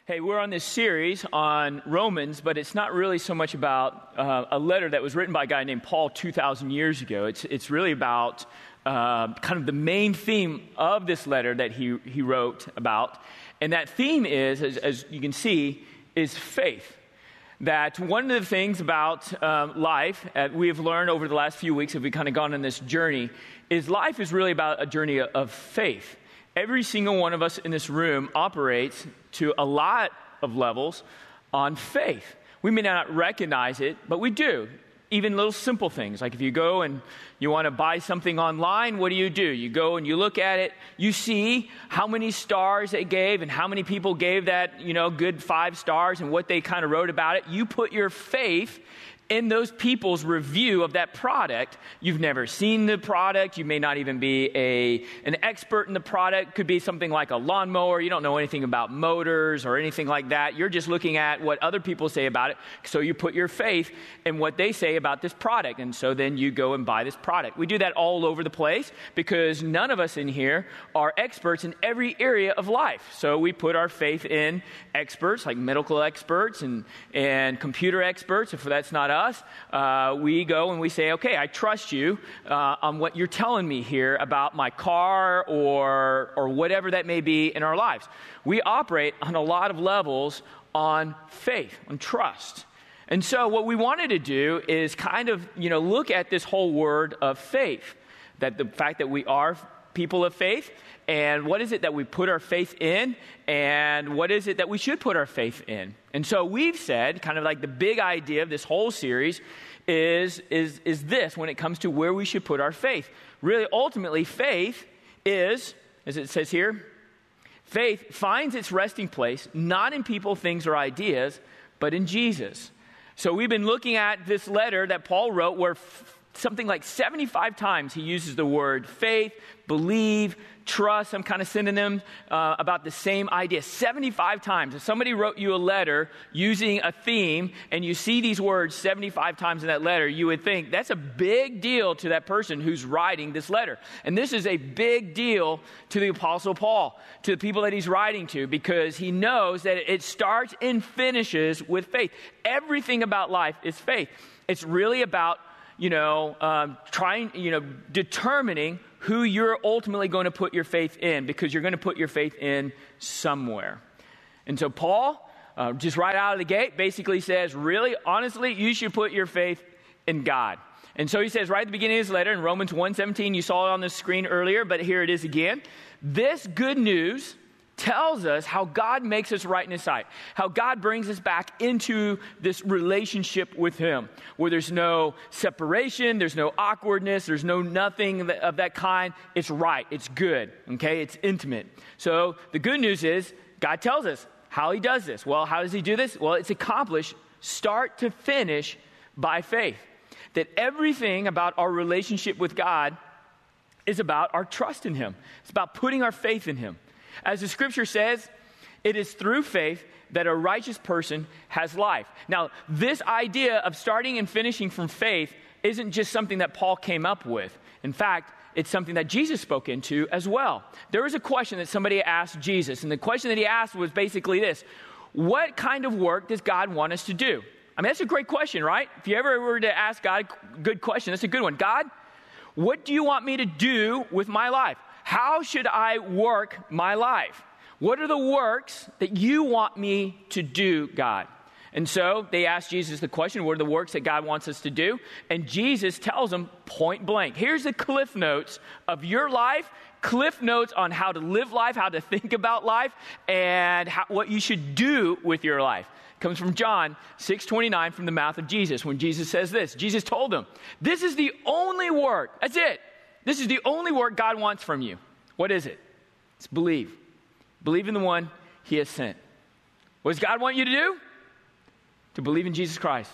Hey, we're on this series on Romans, but it's not really so much about a letter that was written by a guy named Paul 2,000 years ago. It's really about kind of the main theme of this letter that he wrote about. And that theme is, as you can see, is faith. That one of the things about life that we have learned over the last few weeks, as we've kind of gone on this journey, is life is really about a journey of faith. Every single one of us in this room operates to a lot of levels on faith. We may not recognize it, but we do. Even little simple things, like if you go and you want to buy something online, what do? You go and you look at it, you see how many stars they gave and how many people gave that, good 5 stars and what they kind of wrote about it. You put your faith in those people's review of that product. You've never seen the product. You may not even be an expert in the product. Could be something like a lawnmower. You don't know anything about motors or anything like that. You're just looking at what other people say about it. So you put your faith in what they say about this product. And so then you go and buy this product. We do that all over the place because none of us in here are experts in every area of life. So we put our faith in experts like medical experts and computer experts. If that's not us, we go and we say, okay, I trust you on what you're telling me here about my car or whatever that may be in our lives. We operate on a lot of levels on faith, on trust. And so what we wanted to do is kind of, look at this whole word of faith, that the fact that we are people of faith, and what is it that we put our faith in, and what is it that we should put our faith in. And so we've said, kind of like the big idea of this whole series is this when it comes to where we should put our faith. Really, ultimately, faith is, as it says here, faith finds its resting place not in people, things, or ideas, but in Jesus. So we've been looking at this letter that Paul wrote where something like 75 times he uses the word faith, believe, trust, some kind of synonym about the same idea. 75 times. If somebody wrote you a letter using a theme and you see these words 75 times in that letter, you would think that's a big deal to that person who's writing this letter. And this is a big deal to the Apostle Paul, to the people that he's writing to, because he knows that it starts and finishes with faith. Everything about life is faith. It's really about determining who you're ultimately going to put your faith in, because you're going to put your faith in somewhere. And so Paul, just right out of the gate, basically says, really, honestly, you should put your faith in God. And so he says right at the beginning of his letter in Romans 1:17, you saw it on the screen earlier, but here it is again. This good news tells us how God makes us right in His sight, how God brings us back into this relationship with Him, where there's no separation, there's no awkwardness, there's no nothing of that kind. It's right, it's good, okay? It's intimate. So the good news is God tells us how He does this. Well, how does He do this? Well, it's accomplished start to finish by faith. That everything about our relationship with God is about our trust in Him. It's about putting our faith in Him. As the scripture says, it is through faith that a righteous person has life. Now, this idea of starting and finishing from faith isn't just something that Paul came up with. In fact, it's something that Jesus spoke into as well. There was a question that somebody asked Jesus, and the question that he asked was basically this: what kind of work does God want us to do? I mean, that's a great question, right? If you ever were to ask God a good question, that's a good one. God, what do you want me to do with my life? How should I work my life? What are the works that you want me to do, God? And so they asked Jesus the question, what are the works that God wants us to do? And Jesus tells them point blank, here's the cliff notes of your life, cliff notes on how to live life, how to think about life, and what you should do with your life. It comes from John 6:29 from the mouth of Jesus. When Jesus says this, Jesus told them, this is the only work, that's it. This is the only work God wants from you. What is it? It's believe. Believe in the one He has sent. What does God want you to do? To believe in Jesus Christ.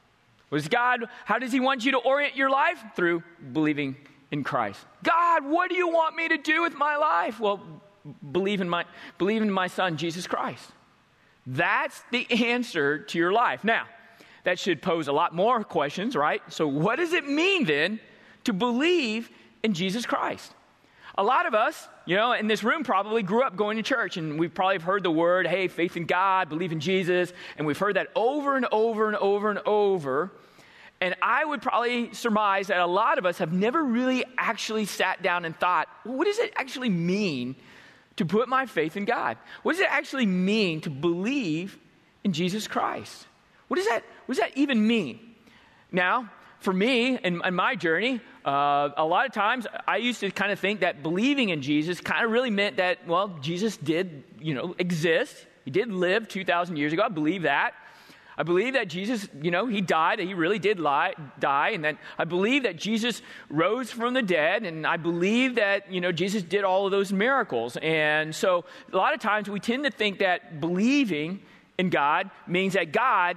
How does He want you to orient your life? Through believing in Christ. God, what do you want me to do with my life? Well, believe in my Son, Jesus Christ. That's the answer to your life. Now, that should pose a lot more questions, right? So what does it mean then to believe in Jesus Christ? A lot of us, in this room probably grew up going to church, and we've probably heard the word, hey, faith in God, believe in Jesus, and we've heard that over and over and over and over. And I would probably surmise that a lot of us have never really actually sat down and thought, what does it actually mean to put my faith in God? What does it actually mean to believe in Jesus Christ? What does that even mean? Now, for me, in my journey, a lot of times I used to kind of think that believing in Jesus kind of really meant that, well, Jesus did, exist. He did live 2,000 years ago. I believe that. I believe that Jesus, he died, that he really did die. And then I believe that Jesus rose from the dead. And I believe that, Jesus did all of those miracles. And so a lot of times we tend to think that believing in God means that God,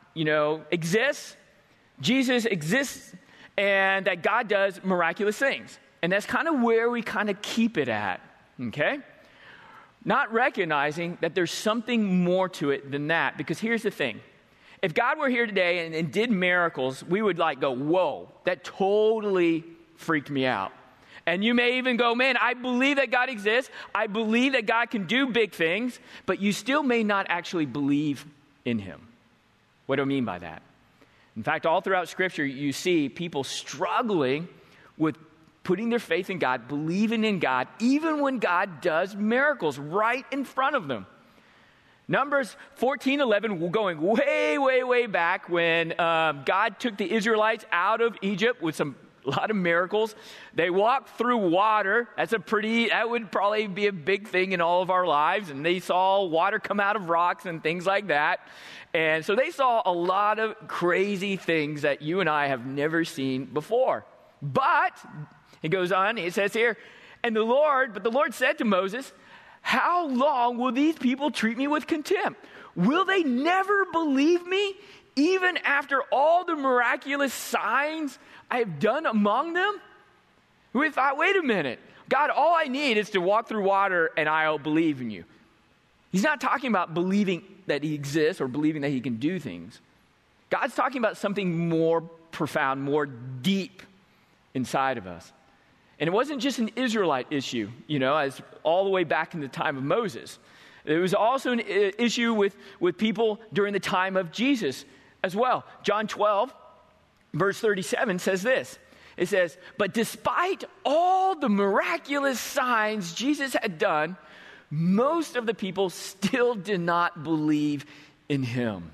exists, Jesus exists, and that God does miraculous things. And that's kind of where we kind of keep it at, okay? Not recognizing that there's something more to it than that. Because here's the thing. If God were here today and did miracles, we would go, whoa, that totally freaked me out. And you may even go, man, I believe that God exists. I believe that God can do big things, but you still may not actually believe in him. What do I mean by that? In fact, all throughout Scripture, you see people struggling with putting their faith in God, believing in God, even when God does miracles right in front of them. Numbers 14:11, going way, way, way back when God took the Israelites out of Egypt with a lot of miracles. They walked through water. That would probably be a big thing in all of our lives. And they saw water come out of rocks and things like that. And so they saw a lot of crazy things that you and I have never seen before. But, it goes on, it says here, but the Lord said to Moses, how long will these people treat me with contempt? Will they never believe me, even after all the miraculous signs I have done among them? We thought, wait a minute. God, all I need is to walk through water and I'll believe in you. He's not talking about believing that he exists or believing that he can do things. God's talking about something more profound, more deep inside of us. And it wasn't just an Israelite issue, as all the way back in the time of Moses. It was also an issue with people during the time of Jesus as well. John 12, verse 37 says this. It says, but despite all the miraculous signs Jesus had done, most of the people still did not believe in him.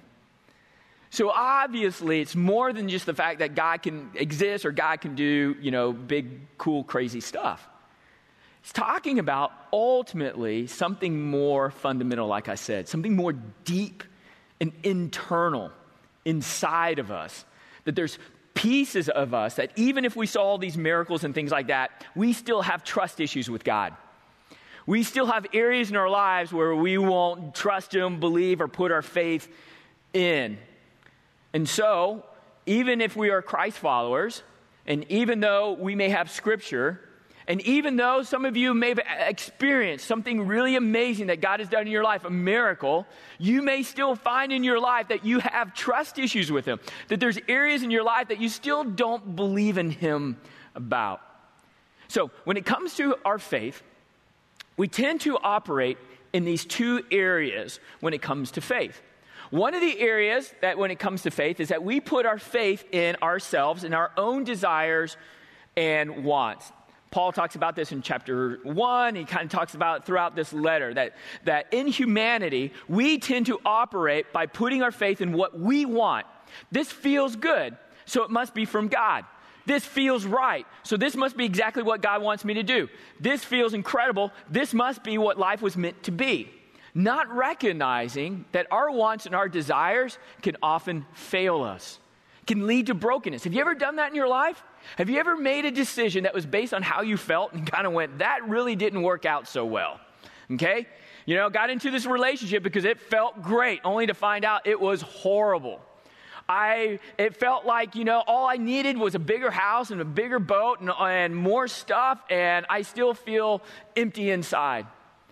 So obviously, it's more than just the fact that God can exist or God can do, big, cool, crazy stuff. It's talking about ultimately something more fundamental, like I said, something more deep and internal inside of us. That there's pieces of us that even if we saw all these miracles and things like that, we still have trust issues with God. We still have areas in our lives where we won't trust him, believe, or put our faith in. And so, even if we are Christ followers, and even though we may have Scripture, and even though some of you may have experienced something really amazing that God has done in your life, a miracle, you may still find in your life that you have trust issues with him, that there's areas in your life that you still don't believe in him about. So, when it comes to our faith, we tend to operate in these two areas when it comes to faith. One of the areas that when it comes to faith is that we put our faith in ourselves, in our own desires and wants. Paul talks about this in chapter 1. He kind of talks about it throughout this letter, that in humanity, we tend to operate by putting our faith in what we want. This feels good, so it must be from God. This feels right, so this must be exactly what God wants me to do. This feels incredible. This must be what life was meant to be. Not recognizing that our wants and our desires can often fail us, can lead to brokenness. Have you ever done that in your life? Have you ever made a decision that was based on how you felt and kind of went, that really didn't work out so well? Okay? Got into this relationship because it felt great, only to find out it was horrible. It felt like, all I needed was a bigger house and a bigger boat and more stuff, and I still feel empty inside.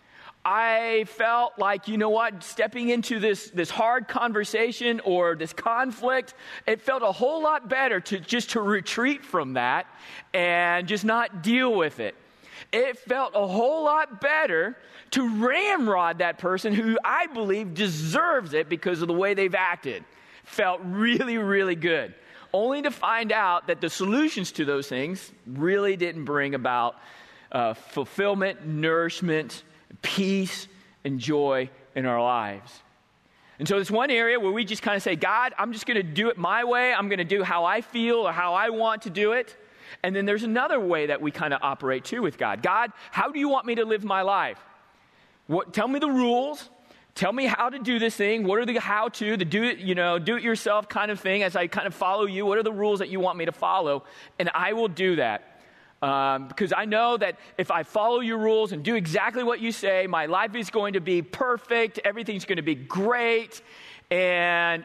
I felt like, stepping into this hard conversation or this conflict, it felt a whole lot better to retreat from that and just not deal with it. It felt a whole lot better to ramrod that person who I believe deserves it because of the way they've acted. Felt really, really good. Only to find out that the solutions to those things really didn't bring about fulfillment, nourishment, peace, and joy in our lives. And so there's one area where we just kind of say, God, I'm just going to do it my way. I'm going to do how I feel or how I want to do it. And then there's another way that we kind of operate too with God. God, how do you want me to live my life? Tell me the rules. Tell me how to do this thing. What are the how-to, the do it yourself kind of thing as I kind of follow you? What are the rules that you want me to follow? And I will do that. Because I know that if I follow your rules and do exactly what you say, my life is going to be perfect. Everything's going to be great. And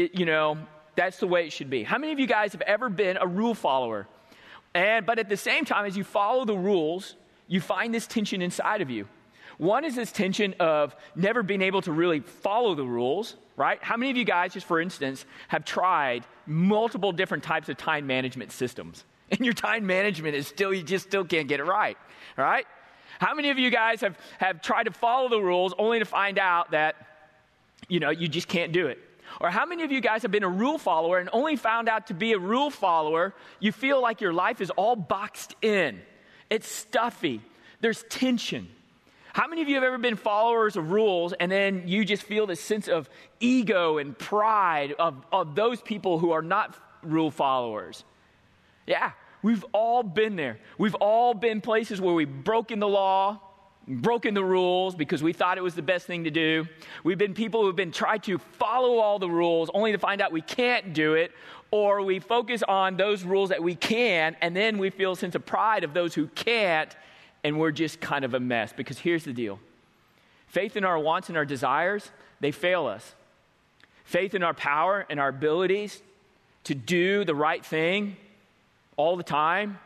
that's the way it should be. How many of you guys have ever been a rule follower? But at the same time, as you follow the rules, you find this tension inside of you. One is this tension of never being able to really follow the rules, right? How many of you guys, just for instance, have tried multiple different types of time management systems? And your time management is you just still can't get it right? How many of you guys have tried to follow the rules only to find out that, you just can't do it? Or how many of you guys have been a rule follower and only found out to be a rule follower, you feel like your life is all boxed in. It's stuffy. There's tension. How many of you have ever been followers of rules and then you just feel this sense of ego and pride of those people who are not rule followers? Yeah, we've all been there. We've all been places where we've broken the law, broken the rules because we thought it was the best thing to do. We've been people who've been trying to follow all the rules only to find out we can't do it, or we focus on those rules that we can, and then we feel a sense of pride of those who can't, and we're just kind of a mess. Because here's the deal. Faith in our wants and our desires, they fail us. Faith in our power and our abilities to do the right thing all the time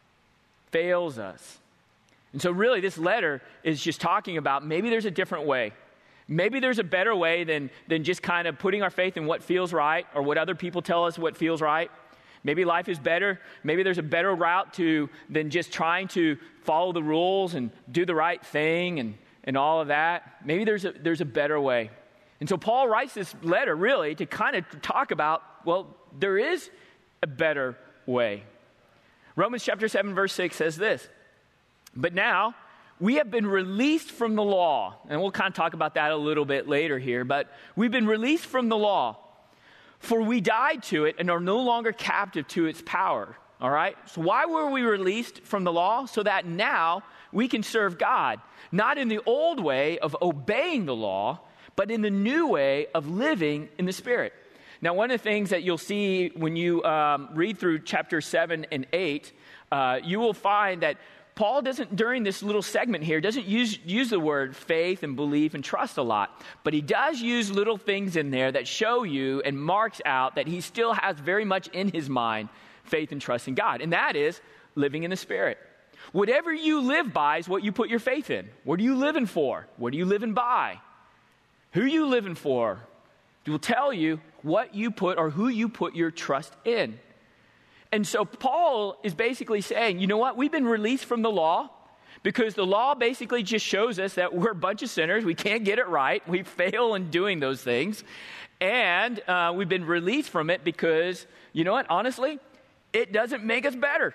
fails us. And so really this letter is just talking about maybe there's a different way. Maybe there's a better way than just kind of putting our faith in what feels right or what other people tell us what feels right. Maybe life is better. Maybe there's a better route than just trying to follow the rules and do the right thing and all of that. Maybe there's a better way. And so Paul writes this letter really to kind of talk about, well, there is a better way. Romans chapter 7 verse 6 says this, but now we have been released from the law. And we'll kind of talk about that a little bit later here, but we've been released from the law. For we died to it and are no longer captive to its power. All right? So why were we released from the law? So that now we can serve God. Not in the old way of obeying the law, but in the new way of living in the Spirit. Now, one of the things that you'll see when you read through chapter 7 and 8, you will find that Paul doesn't, during this little segment here, doesn't use the word faith and belief and trust a lot. But he does use little things in there that show you and marks out that he still has very much in his mind faith and trust in God. And that is living in the Spirit. Whatever you live by is what you put your faith in. What are you living for? What are you living by? Who are you living for? It will tell you what you put or who you put your trust in. And so Paul is basically saying, you know what? We've been released from the law because the law basically just shows us that we're a bunch of sinners. We can't get it right. We fail in doing those things. And we've been released from it because, you know what? Honestly, it doesn't make us better.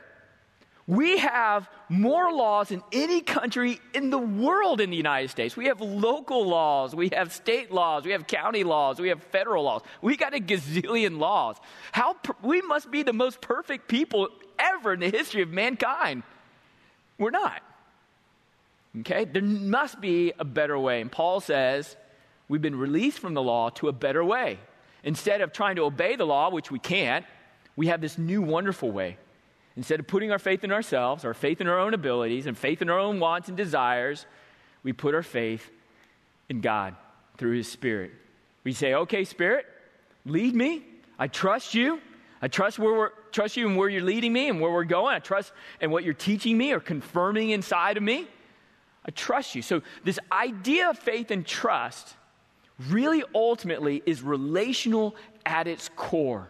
We have more laws in any country in the world in the United States. We have local laws, we have state laws, we have county laws, we have federal laws. We got a gazillion laws. We must be the most perfect people ever in the history of mankind. We're not. Okay? There must be a better way. And Paul says, we've been released from the law to a better way. Instead of trying to obey the law, which we can't, we have this new wonderful way. Instead of putting our faith in ourselves, our faith in our own abilities, and faith in our own wants and desires, we put our faith in God through His Spirit. We say, okay, Spirit, lead me. I trust you. I trust you and where you're leading me and where we're going. I trust in what you're teaching me or confirming inside of me. I trust you. So this idea of faith and trust really ultimately is relational at its core.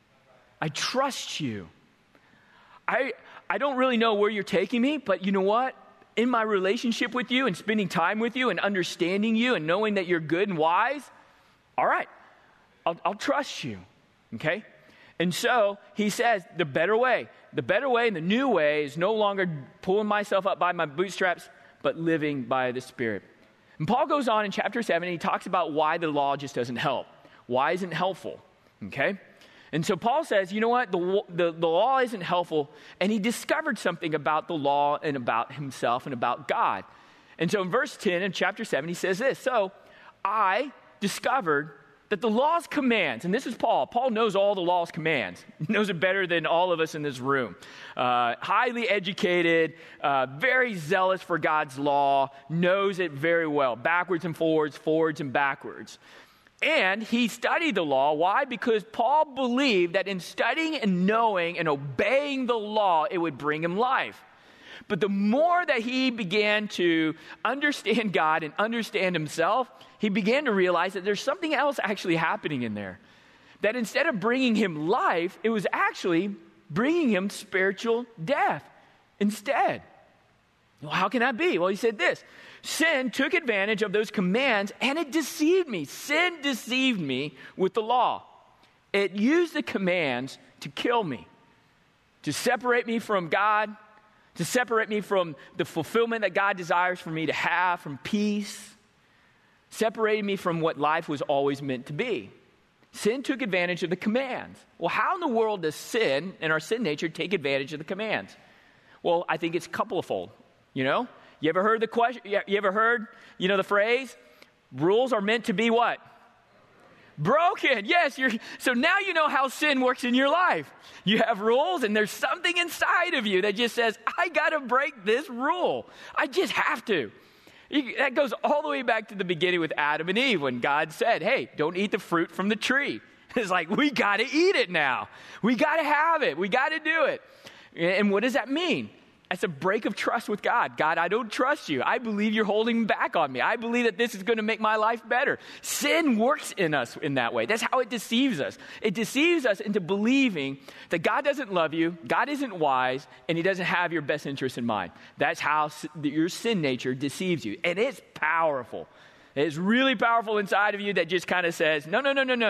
I trust you. I don't really know where you're taking me, but you know what? in my relationship with you and spending time with you and understanding you and knowing that you're good and wise, all right, I'll trust you, okay? And so he says the better way and the new way is no longer pulling myself up by my bootstraps, but living by the Spirit. And Paul goes on in chapter 7, and he talks about why the law just doesn't help. Why isn't helpful, okay? And so Paul says, you know what, the law isn't helpful, and he discovered something about the law and about himself and about God. And so in verse 10 in chapter 7, he says this, so I discovered that the law's commands, and this is Paul. Paul knows all the law's commands. He knows it better than all of us in this room. Highly educated, very zealous for God's law, knows it very well, backwards and forwards, forwards and backwards. And he studied the law. Why? Because Paul believed that in studying and knowing and obeying the law, it would bring him life. But the more that he began to understand God and understand himself, he began to realize that there's something else actually happening in there. That instead of bringing him life, it was actually bringing him spiritual death instead. Well, how can that be? Well, he said this, sin took advantage of those commands and it deceived me. Sin deceived me with the law. It used the commands to kill me, to separate me from God, to separate me from the fulfillment that God desires for me to have, from peace, separating me from what life was always meant to be. Sin took advantage of the commands. Well, how in the world does sin and our sin nature take advantage of the commands? Well, I think it's couple-fold, you know? You ever heard the question? You ever heard, the phrase, rules are meant to be what? Broken. Yes. So now you know how sin works in your life. You have rules and there's something inside of you that just says, I got to break this rule. I just have to. That goes all the way back to the beginning with Adam and Eve when God said, hey, don't eat the fruit from the tree. It's like, we got to eat it now. We got to have it. We got to do it. And what does that mean? It's a break of trust with God. God, I don't trust you. I believe you're holding back on me. I believe that this is going to make my life better. Sin works in us in that way. That's how it deceives us. It deceives us into believing that God doesn't love you, God isn't wise, and he doesn't have your best interest in mind. That's how your sin nature deceives you. And it's powerful. It's really powerful inside of you that just kind of says, no.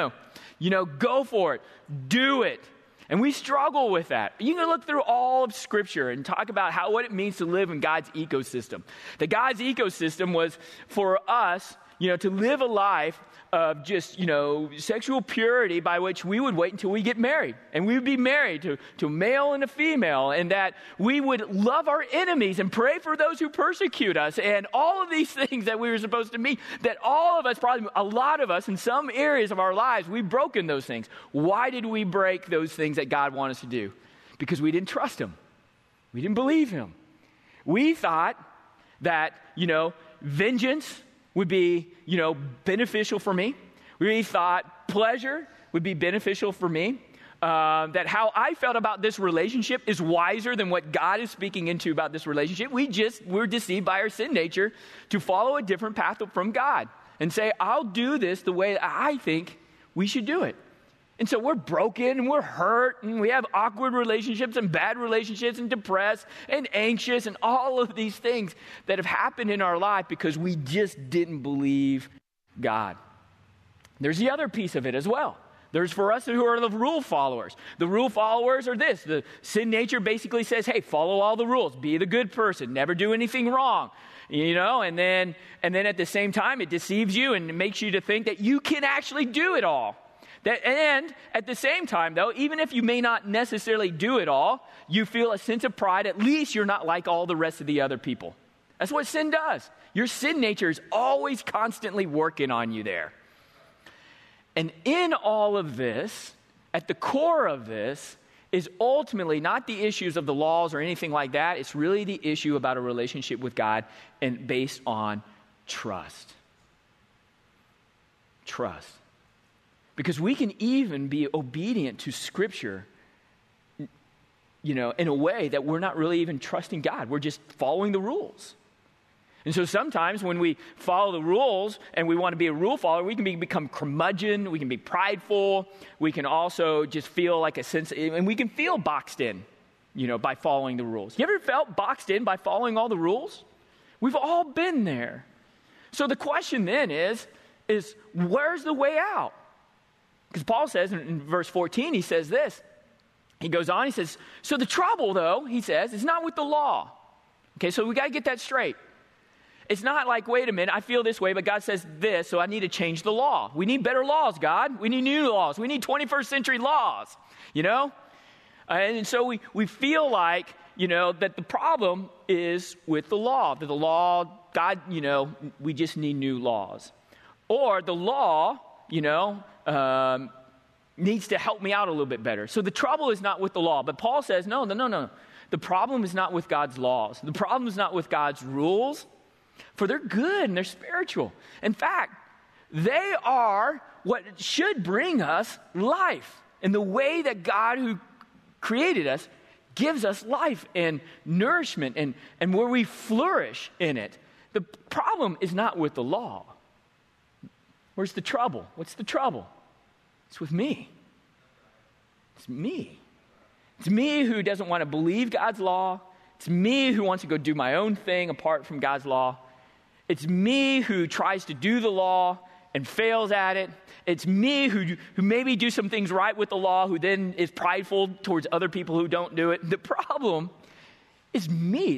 Go for it. Do it. And we struggle with that. You can look through all of Scripture and talk about what it means to live in God's ecosystem. That God's ecosystem was for us, to live a life of just, sexual purity by which we would wait until we get married. And we would be married to a male and a female. And that we would love our enemies and pray for those who persecute us. And all of these things that we were supposed to meet. That all of us, probably a lot of us in some areas of our lives, we've broken those things. Why did we break those things that God wanted us to do? Because we didn't trust him. We didn't believe him. We thought that, vengeance would be, beneficial for me. We thought pleasure would be beneficial for me. That how I felt about this relationship is wiser than what God is speaking into about this relationship. We're deceived by our sin nature to follow a different path from God and say, I'll do this the way I think we should do it. And so we're broken and we're hurt and we have awkward relationships and bad relationships and depressed and anxious and all of these things that have happened in our life because we just didn't believe God. There's the other piece of it as well. There's for us who are the rule followers. The rule followers are this. The sin nature basically says, hey, follow all the rules. Be the good person. Never do anything wrong. And then at the same time, it deceives you and it makes you to think that you can actually do it all. And at the same time, though, even if you may not necessarily do it all, you feel a sense of pride. At least you're not like all the rest of the other people. That's what sin does. Your sin nature is always constantly working on you there. And in all of this, at the core of this, is ultimately not the issues of the laws or anything like that. It's really the issue about a relationship with God and based on trust. Trust. Because we can even be obedient to Scripture, in a way that we're not really even trusting God. We're just following the rules. And so sometimes when we follow the rules and we want to be a rule follower, we can become curmudgeon, we can be prideful, we can also just feel like a sense, and we can feel boxed in, by following the rules. You ever felt boxed in by following all the rules? We've all been there. So the question then is where's the way out? Because Paul says in verse 14, he says this. He goes on, he says, so the trouble, though, he says, is not with the law. Okay, so we got to get that straight. It's not like, wait a minute, I feel this way, but God says this, so I need to change the law. We need better laws, God. We need new laws. We need 21st century laws, you know? And so we feel like, you know, that the problem is with the law. That the law, God, you know, we just need new laws. Or the law, you know, needs to help me out a little bit better. So the trouble is not with the law. But Paul says, no. The problem is not with God's laws. The problem is not with God's rules, for they're good and they're spiritual. In fact, they are what should bring us life. And the way that God who created us gives us life and nourishment and where we flourish in it. The problem is not with the law. Where's the trouble? What's the trouble? It's with me. It's me. It's me who doesn't want to believe God's law. It's me who wants to go do my own thing apart from God's law. It's me who tries to do the law and fails at it. It's me who maybe do some things right with the law, who then is prideful towards other people who don't do it. The problem is me.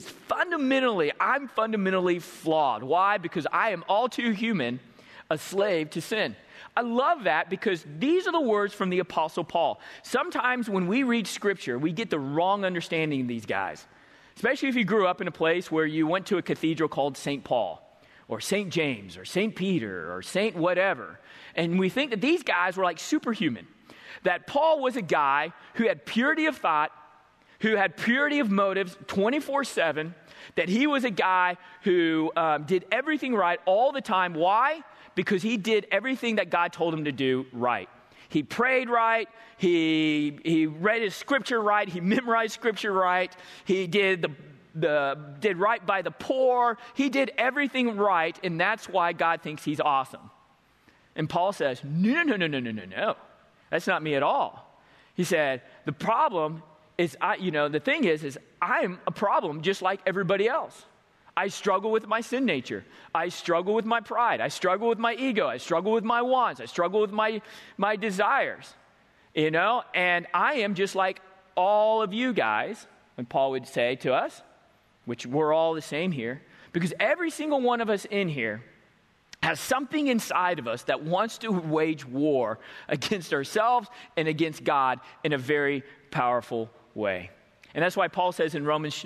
I'm fundamentally flawed. Why? Because I am all too human, a slave to sin. I love that because these are the words from the Apostle Paul. Sometimes when we read Scripture, we get the wrong understanding of these guys, especially if you grew up in a place where you went to a cathedral called St. Paul or St. James or St. Peter or St. whatever. And we think that these guys were like superhuman, that Paul was a guy who had purity of thought, who had purity of motives 24/7, that he was a guy who did everything right all the time. Why? Because he did everything that God told him to do right. He prayed right. He read his scripture right. He memorized scripture right. He did did right by the poor. He did everything right, and that's why God thinks he's awesome. And Paul says, no. That's not me at all. He said, the problem is, the thing is I'm a problem just like everybody else. I struggle with my sin nature. I struggle with my pride. I struggle with my ego. I struggle with my wants. I struggle with my desires, and I am just like all of you guys, and Paul would say to us, which we're all the same here, because every single one of us in here has something inside of us that wants to wage war against ourselves and against God in a very powerful way. And that's why Paul says in Romans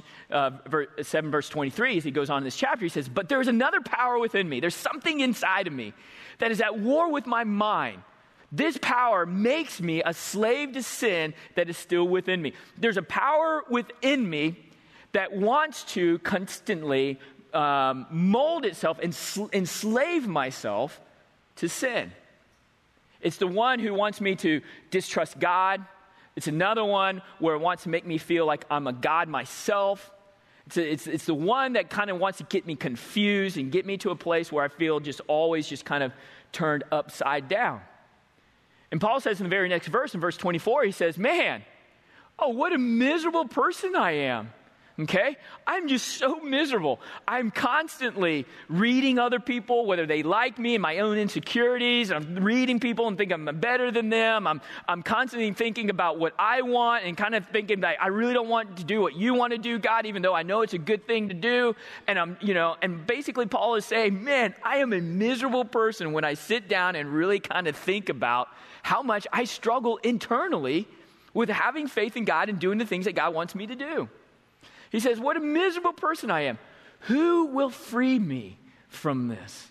7, verse 23, as he goes on in this chapter, he says, but there's another power within me. There's something inside of me that is at war with my mind. This power makes me a slave to sin that is still within me. There's a power within me that wants to constantly mold itself and enslave myself to sin. It's the one who wants me to distrust God. It's another one where it wants to make me feel like I'm a god myself. It's the one that kind of wants to get me confused and get me to a place where I feel just always just kind of turned upside down. And Paul says in the very next verse, in verse 24, he says, man, what a miserable person I am. Okay? I'm just so miserable. I'm constantly reading other people, whether they like me and my own insecurities. I'm reading people and think I'm better than them. I'm constantly thinking about what I want and kind of thinking that I really don't want to do what you want to do, God, even though I know it's a good thing to do. And and basically Paul is saying, man, I am a miserable person when I sit down and really kind of think about how much I struggle internally with having faith in God and doing the things that God wants me to do. He says, what a miserable person I am. Who will free me from this?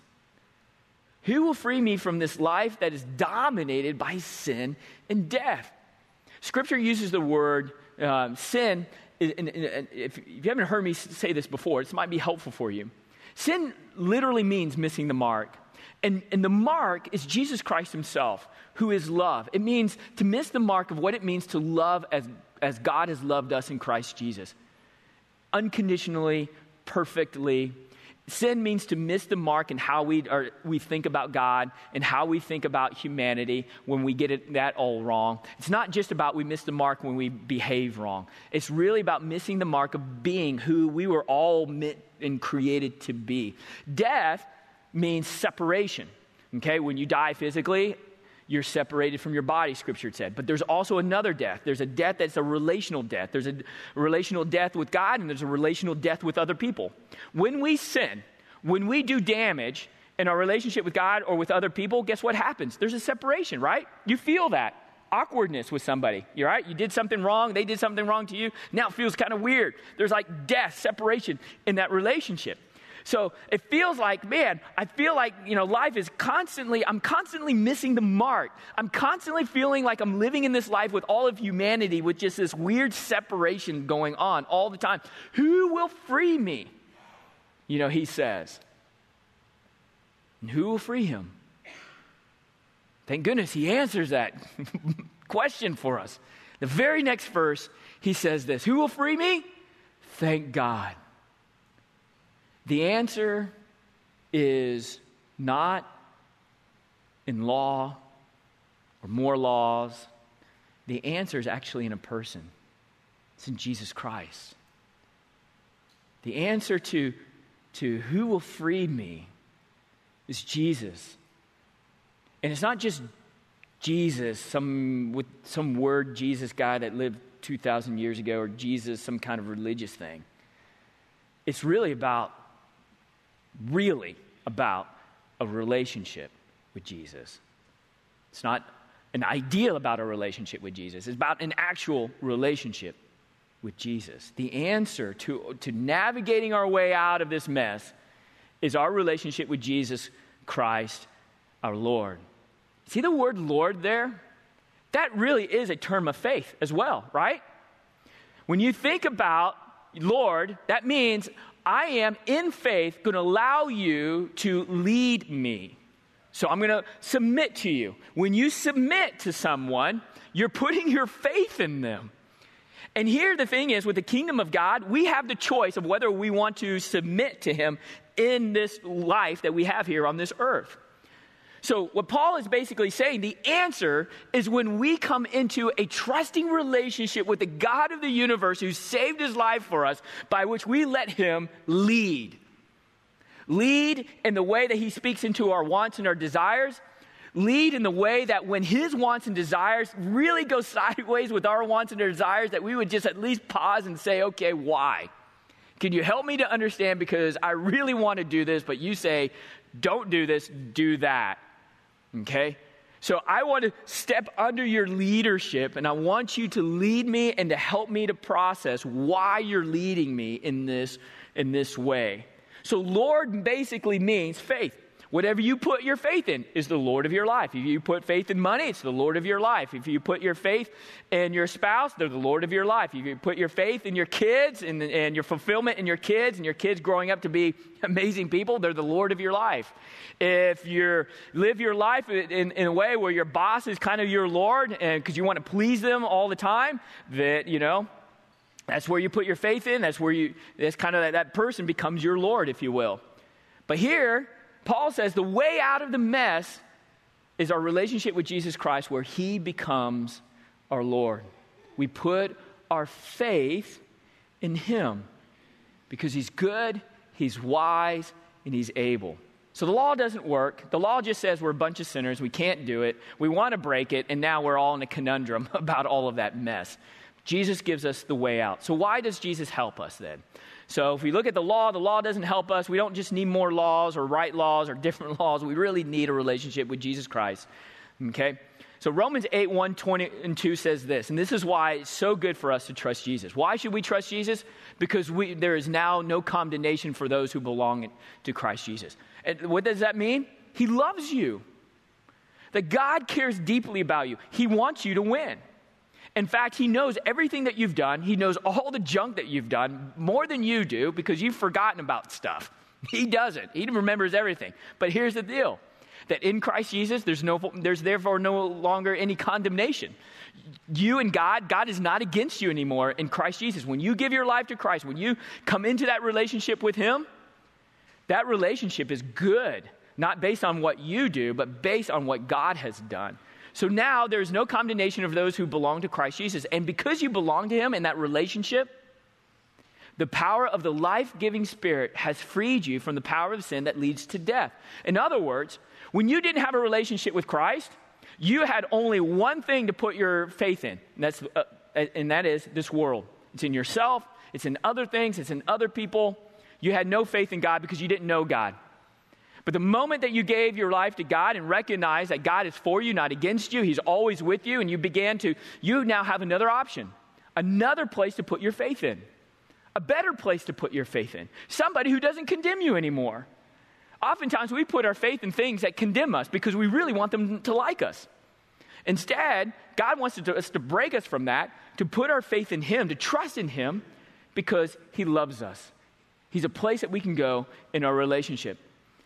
Who will free me from this life that is dominated by sin and death? Scripture uses the word sin. If you haven't heard me say this before, this might be helpful for you. Sin literally means missing the mark. And the mark is Jesus Christ himself, who is love. It means to miss the mark of what it means to love as God has loved us in Christ Jesus. Unconditionally, perfectly. Sin means to miss the mark in how we think about God and how we think about humanity when we get that all wrong. It's not just about we miss the mark when we behave wrong. It's really about missing the mark of being who we were all meant and created to be. Death means separation. Okay, when you die physically, you're separated from your body, Scripture said. But there's also another death. There's a death that's a relational death. There's a relational death with God, and there's a relational death with other people. When we sin, when we do damage in our relationship with God or with other people, guess what happens? There's a separation, right? You feel that awkwardness with somebody. You're right? You did something wrong. They did something wrong to you. Now it feels kind of weird. There's like death, separation in that relationship. So it feels like, man, I feel like, life is I'm constantly missing the mark. I'm constantly feeling like I'm living in this life with all of humanity with just this weird separation going on all the time. Who will free me? He says. And who will free him? Thank goodness he answers that question for us. The very next verse, he says this, who will free me? Thank God. The answer is not in law or more laws. The answer is actually in a person. It's in Jesus Christ. The answer to who will free me is Jesus. And it's not just Jesus, some word Jesus guy that lived 2,000 years ago, or Jesus, some kind of religious thing. It's really about a relationship with Jesus. It's not an ideal about a relationship with Jesus. It's about an actual relationship with Jesus. The answer to navigating our way out of this mess is our relationship with Jesus Christ, our Lord. See the word Lord there? That really is a term of faith as well, right? When you think about Lord, that means I am, in faith, going to allow you to lead me. So I'm going to submit to you. When you submit to someone, you're putting your faith in them. And here the thing is, with the kingdom of God, we have the choice of whether we want to submit to him in this life that we have here on this earth. So what Paul is basically saying, the answer is when we come into a trusting relationship with the God of the universe who saved his life for us, by which we let him lead. Lead in the way that he speaks into our wants and our desires. Lead in the way that when his wants and desires really go sideways with our wants and our desires, that we would just at least pause and say, okay, why? Can you help me to understand, because I really want to do this, but you say, don't do this, do that. Okay? So I want to step under your leadership, and I want you to lead me and to help me to process why you're leading me in this way. So Lord basically means faith. Whatever you put your faith in is the Lord of your life. If you put faith in money, it's the Lord of your life. If you put your faith in your spouse, they're the Lord of your life. If you put your faith in your kids and your fulfillment in your kids, and your kids growing up to be amazing people, they're the Lord of your life. If you live your life in a way where your boss is kind of your Lord, and because you want to please them all the time, that's where you put your faith in. That's kind of that person becomes your Lord, if you will. But here, Paul says the way out of the mess is our relationship with Jesus Christ, where he becomes our Lord. We put our faith in him because he's good, he's wise, and he's able. So the law doesn't work. The law just says we're a bunch of sinners. We can't do it. We want to break it, and now we're all in a conundrum about all of that mess. Jesus gives us the way out. So why does Jesus help us then? So if we look at the law doesn't help us. We don't just need more laws or right laws or different laws. We really need a relationship with Jesus Christ. Okay? So Romans 8, 1, 20, and 2 says this, and this is why it's so good for us to trust Jesus. Why should we trust Jesus? Because there is now no condemnation for those who belong to Christ Jesus. And what does that mean? He loves you. That God cares deeply about you. He wants you to win. In fact, he knows everything that you've done. He knows all the junk that you've done more than you do, because you've forgotten about stuff. He doesn't. He remembers everything. But here's the deal, that in Christ Jesus, there's therefore no longer any condemnation. You and God is not against you anymore in Christ Jesus. When you give your life to Christ, when you come into that relationship with him, That relationship is good, not based on what you do, but based on what God has done. So now there's no condemnation of those who belong to Christ Jesus. And because you belong to him in that relationship, the power of the life-giving Spirit has freed you from the power of sin that leads to death. In other words, when you didn't have a relationship with Christ, you had only one thing to put your faith in, and that is this world. It's in yourself, it's in other things, it's in other people. You had no faith in God because you didn't know God. But the moment that you gave your life to God and recognized that God is for you, not against you, he's always with you, and you now have another option, another place to put your faith in, a better place to put your faith in, somebody who doesn't condemn you anymore. Oftentimes we put our faith in things that condemn us because we really want them to like us. Instead, God wants us to break us from that, to put our faith in him, to trust in him because he loves us. He's a place that we can go in our relationship.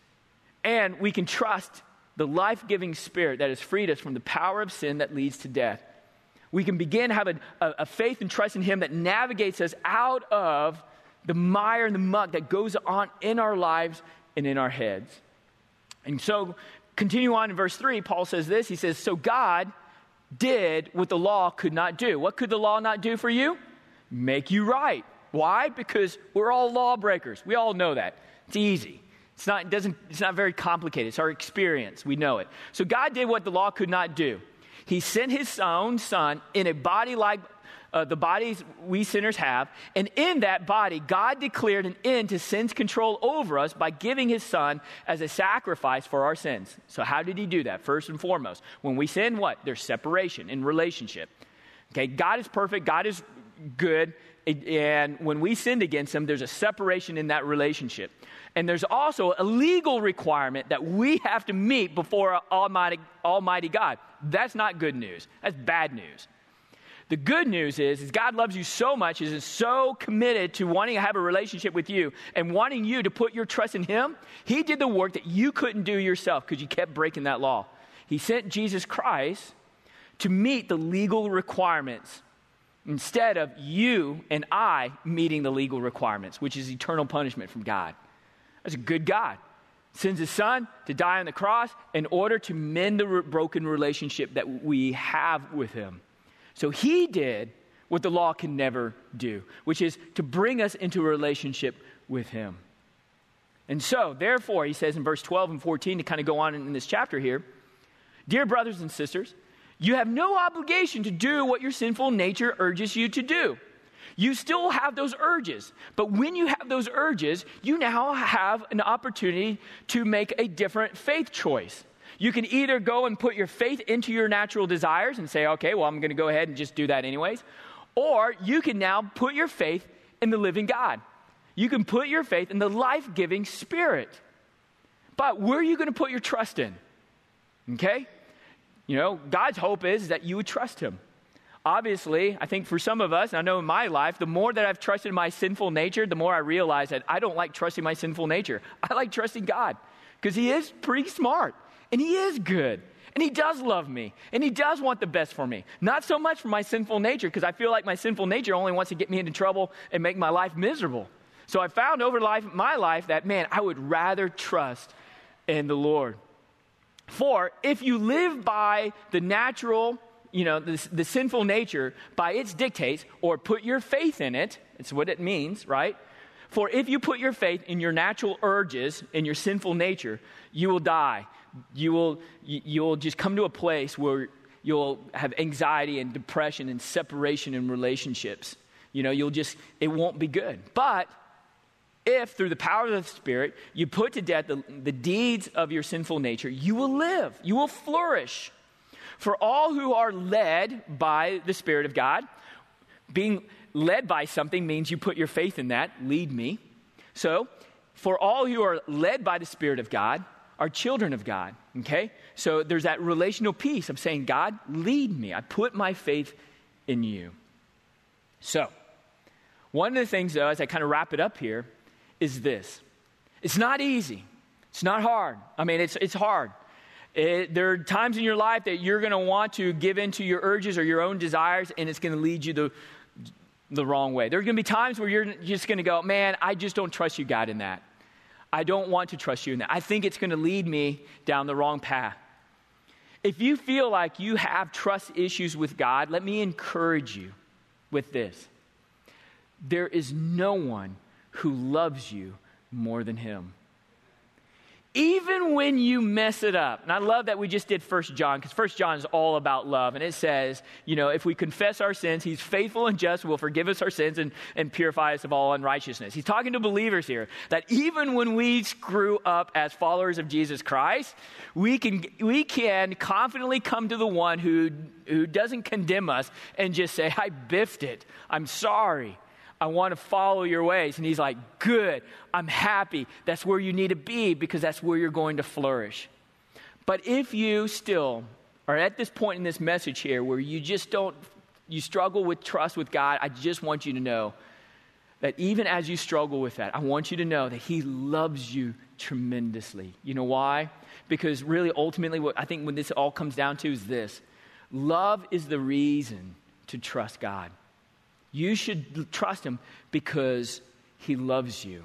And we can trust the life-giving Spirit that has freed us from the power of sin that leads to death. We can begin to have a faith and trust in him that navigates us out of the mire and the muck that goes on in our lives and in our heads. And so, continue on in verse 3, Paul says this. He says, so God did what the law could not do. What could the law not do for you? Make you right. Why? Because we're all lawbreakers. We all know that. It's easy. It's not very complicated. It's our experience. We know it. So God did what the law could not do. He sent his own son in a body like the bodies we sinners have. And in that body, God declared an end to sin's control over us by giving his son as a sacrifice for our sins. So how did he do that? First and foremost, when we sin, what? There's separation in relationship. Okay, God is perfect. God is good. And when we sinned against him, there's a separation in that relationship. And there's also a legal requirement that we have to meet before Almighty God. That's not good news. That's bad news. The good news is God loves you so much, is so committed to wanting to have a relationship with you and wanting you to put your trust in him. He did the work that you couldn't do yourself because you kept breaking that law. He sent Jesus Christ to meet the legal requirements instead of you and I meeting the legal requirements, which is eternal punishment from God. That's a good God. Sends his son to die on the cross in order to mend the broken relationship that we have with him. So he did what the law can never do, which is to bring us into a relationship with him. And so, therefore, he says in verse 12 and 14, to kind of go on in this chapter here, dear brothers and sisters, you have no obligation to do what your sinful nature urges you to do. You still have those urges, but when you have those urges, you now have an opportunity to make a different faith choice. You can either go and put your faith into your natural desires and say, okay, well, I'm going to go ahead and just do that anyways. Or you can now put your faith in the living God. You can put your faith in the life-giving Spirit. But where are you going to put your trust in? Okay? You know, God's hope is that you would trust him. Obviously, I think for some of us, and I know in my life, the more that I've trusted my sinful nature, the more I realize that I don't like trusting my sinful nature. I like trusting God because he is pretty smart and he is good and he does love me and he does want the best for me. Not so much for my sinful nature because I feel like my sinful nature only wants to get me into trouble and make my life miserable. So I found over my life that, man, I would rather trust in the Lord. For if you live by the natural, the sinful nature, by its dictates, or put your faith in it, it's what it means, right? For if you put your faith in your natural urges, in your sinful nature, you will die. You'll just come to a place where you'll have anxiety and depression and separation in relationships. It won't be good. But if through the power of the Spirit, you put to death the deeds of your sinful nature, you will live, you will flourish. For all who are led by the Spirit of God, being led by something means you put your faith in that, lead me. So, for all who are led by the Spirit of God are children of God, okay? So there's that relational piece of saying, God, lead me. I put my faith in you. So, one of the things, though, as I kind of wrap it up here, is this. It's not easy. It's not hard. I mean, it's hard. There are times in your life that you're going to want to give in to your urges or your own desires, and it's going to lead you the wrong way. There are going to be times where you're just going to go, man, I just don't trust you, God, in that. I don't want to trust you in that. I think it's going to lead me down the wrong path. If you feel like you have trust issues with God, let me encourage you with this. There is no one who loves you more than him. Even when you mess it up, and I love that we just did 1 John, because 1 John is all about love, and it says, if we confess our sins, he's faithful and just, will forgive us our sins and purify us of all unrighteousness. He's talking to believers here, that even when we screw up as followers of Jesus Christ, we can confidently come to the one who doesn't condemn us and just say, I biffed it, I'm sorry. I want to follow your ways. And he's like, good, I'm happy. That's where you need to be because that's where you're going to flourish. But if you still are at this point in this message here where you struggle with trust with God, I just want you to know that even as you struggle with that, I want you to know that he loves you tremendously. You know why? Because really, ultimately, what I think when this all comes down to is this. Love is the reason to trust God. You should trust him because he loves you.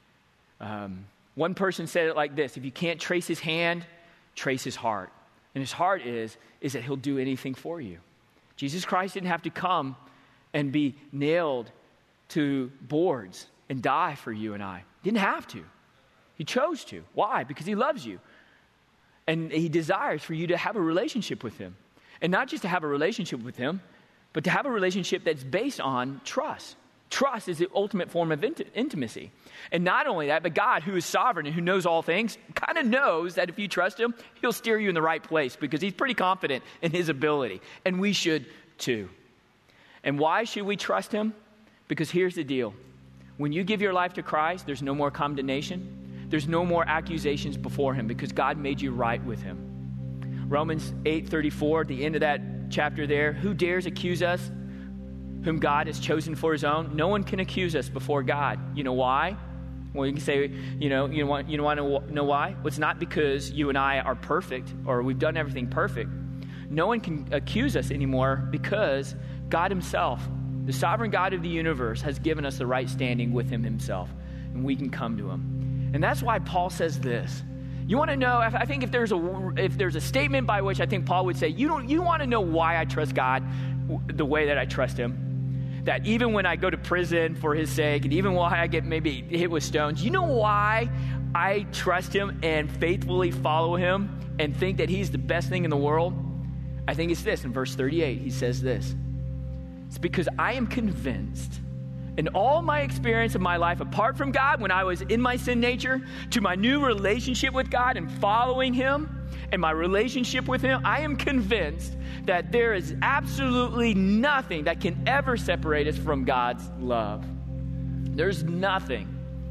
One person said it like this: if you can't trace his hand, trace his heart. And his heart is that he'll do anything for you. Jesus Christ didn't have to come and be nailed to boards and die for you and I. He didn't have to. He chose to. Why? Because he loves you. And he desires for you to have a relationship with him. And not just to have a relationship with him, but to have a relationship that's based on trust. Trust is the ultimate form of intimacy. And not only that, but God, who is sovereign and who knows all things, kind of knows that if you trust him, he'll steer you in the right place because he's pretty confident in his ability. And we should too. And why should we trust him? Because here's the deal. When you give your life to Christ, there's no more condemnation. There's no more accusations before him because God made you right with him. Romans 8:34, at the end of that chapter there, who dares accuse us whom God has chosen for his own? No one can accuse us before God. You know why? Well, you can say, you want to know why? Well, it's not because you and I are perfect or we've done everything perfect. No one can accuse us anymore because God himself, the sovereign God of the universe, has given us the right standing with him himself, and we can come to him. And that's why Paul says this. You want to know, I think if there's a statement by which I think Paul would say, you want to know why I trust God the way that I trust him? That even when I go to prison for his sake, and even while I get maybe hit with stones, you know why I trust him and faithfully follow him and think that he's the best thing in the world? I think it's this. In verse 38, he says this. It's because I am convinced in all my experience of my life, apart from God, when I was in my sin nature, to my new relationship with God and following him and my relationship with him, I am convinced that there is absolutely nothing that can ever separate us from God's love. There's nothing.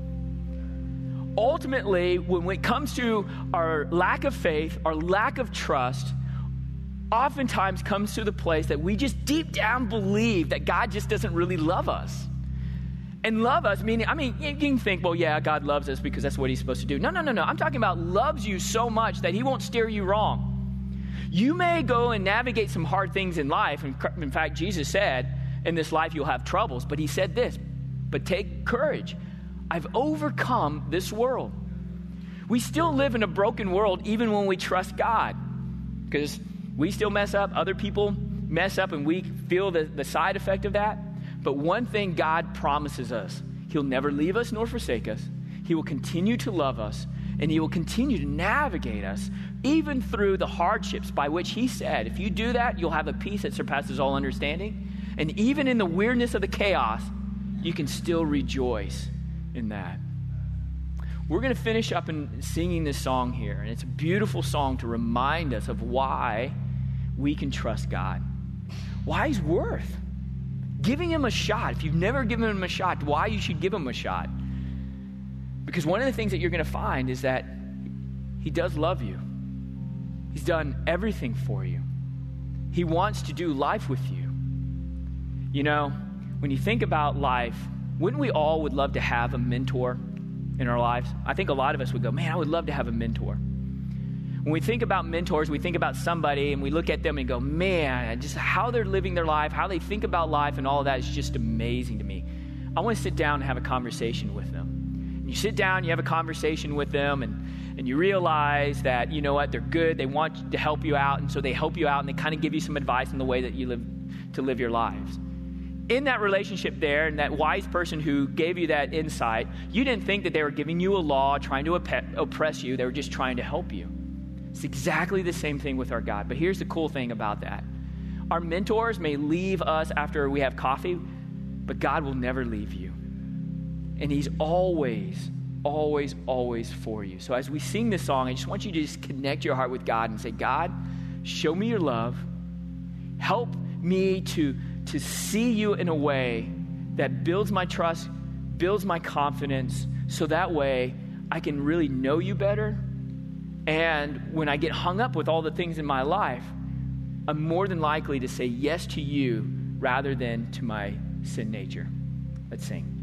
Ultimately, when it comes to our lack of faith, our lack of trust, oftentimes comes to the place that we just deep down believe that God just doesn't really love us. And love us, meaning, you can think, well, yeah, God loves us because that's what he's supposed to do. No. I'm talking about loves you so much that he won't steer you wrong. You may go and navigate some hard things in life. In fact, Jesus said, in this life you'll have troubles. But he said this, but take courage. I've overcome this world. We still live in a broken world even when we trust God. Because we still mess up, other people mess up, and we feel the side effect of that. But one thing God promises us, he'll never leave us nor forsake us. He will continue to love us, and he will continue to navigate us, even through the hardships by which he said, if you do that, you'll have a peace that surpasses all understanding. And even in the weirdness of the chaos, you can still rejoice in that. We're going to finish up in singing this song here, and it's a beautiful song to remind us of why we can trust God, why he's worth giving him a shot. If you've never given him a shot, why you should give him a shot. Because one of the things that you're going to find is that he does love you. He's done everything for you. He wants to do life with you. You know, when you think about life, wouldn't we all would love to have a mentor in our lives? I think a lot of us would go, man, I would love to have a mentor. When we think about mentors, we think about somebody and we look at them and go, man, just how they're living their life, how they think about life and all of that is just amazing to me. I want to sit down and have a conversation with them. You sit down, you have a conversation with them, and you realize that, you know what, they're good, they want to help you out, and so they help you out, and they kind of give you some advice on the way that you live your lives. In that relationship there, and that wise person who gave you that insight, you didn't think that they were giving you a law, trying to oppress you. They were just trying to help you. It's exactly the same thing with our God. But here's the cool thing about that. Our mentors may leave us after we have coffee, but God will never leave you. And he's always, always, always for you. So as we sing this song, I just want you to just connect your heart with God and say, God, show me your love. Help me to see you in a way that builds my trust, builds my confidence, so that way I can really know you better. And when I get hung up with all the things in my life, I'm more than likely to say yes to you rather than to my sin nature. Let's sing.